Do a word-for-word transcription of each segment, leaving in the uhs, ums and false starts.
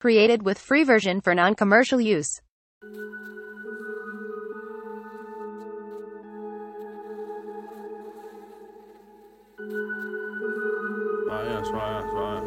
Created with free version for non-commercial use. Своя, своя, своя,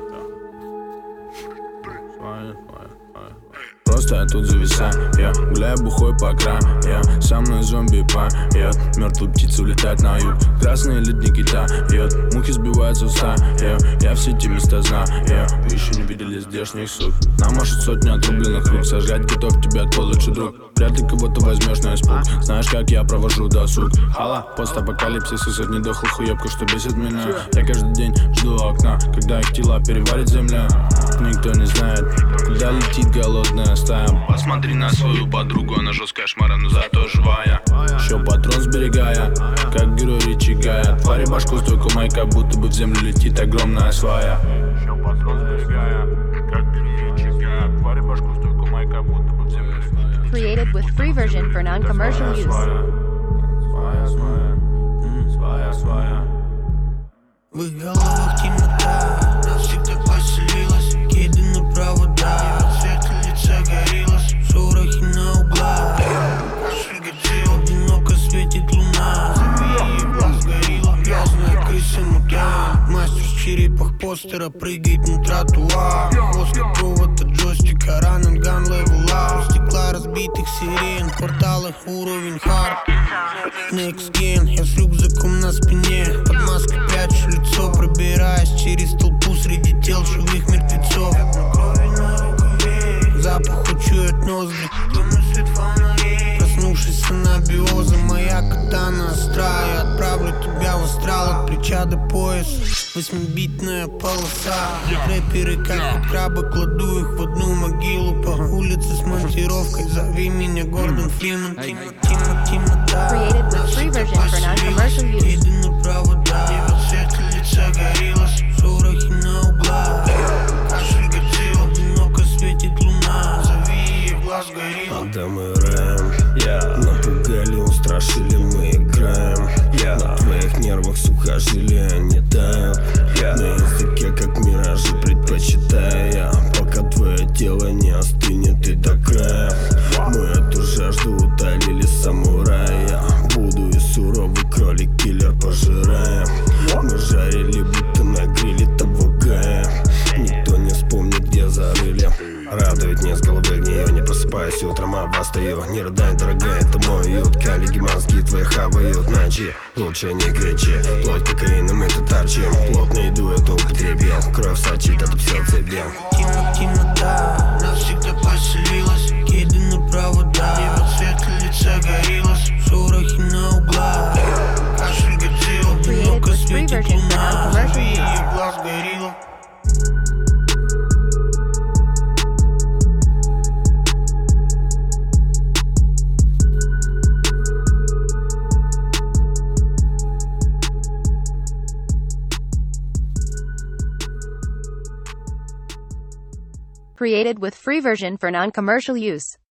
своя, своя, своя. Просто я тут зависаю, я гуляю бухой по окраям, я со мной зомби поет, мертвые птицы улетают на юг, красные ледники тают, мухи сбиваются в стаю, я все эти места знаю, вы еще не видели здешних сук. Нам машут сотни отрубленных рук, сожрать готов тебя твой лучший друг. Вряд ли кого-то возьмешь на испуг, знаешь, как я провожу досуг. Хала, постапокалипсис и сотни дохлых уебков, что бесит меня. Я каждый день жду окна, когда их тела переварит земля. Никто не знает, куда летит голодная стая. Посмотри на свою подругу, она жесткая шмара, но зато живая. Еще патрон сберегая, как герой Ричи Гая. Твари башку стойку май, как будто бы в землю летит огромная свая. Еще патрон сберегая, как герой Ричи Гая. Твари башку стойку май, как будто бы в землю летит. Created with free version for non-commercial use. Свая, свая, свая, свая. В их головах темнота, навсегда поселилась. Кеды на провода, цвет лица горелась. Шорохи на углах, кашель Годзилла. Одиноко светит луна, завеи и глаз горилла. Грязная крыса мутант, мастер в черепах постера прыгает на тротуар. Хвост как провод от джойстика, ранен ган левел ап. Стекла разбитых сирен, в кварталах уровень хард. Next gen, я с рюкзаком на спине, под маской прячу лицо, пробираясь через толпу среди тел живых мертвецов. Запах учует ноздри, проснувшись с анабиоза, моя катана остра. Я отправлю тебя в астрал от плеча до пояса. Восьмибитная полоса, рэперы как крабы, кладу их в одну могилу. По улице с монтировкой, зови меня Гордон Фриман. Темнота, Created with free version for non-commercial use. кеды на провода, цвет лица горелась. Шорохи на углах, кашель Годзилла. Одиноко светит луна, зови и глаз горилла. Когда мы рэм, yeah. Напугали, устрашили, мы играем, yeah. На твоих нервах сухожилия не тают, yeah. На языке как миражи предпочитаю я, пока твое тело не остынет и до края. Мы эту жажду утолили самурая. Буду и суровый кролик, киллер пожираем. Мы жарили, будто на гриле того гая. Никто не вспомнит, где зарыли. Радует не с головы гнею, не просыпаюсь утром, а восстаю. Не рыдай, дорогая, это мой уют. Коллеги мозги твои хавают ночи. Лучше не кричи, плоть кокаином мы тут торчим. Плотно иду, это употребил. Кровь сочит, это все цепем. Темнота, навсегда поселилась. Кеды на провода, цвет лица горелась. Шорохи на углах, кашель Годзилла. Одиноко светит луна, зови и глаз горилла. Created with free version for non-commercial use.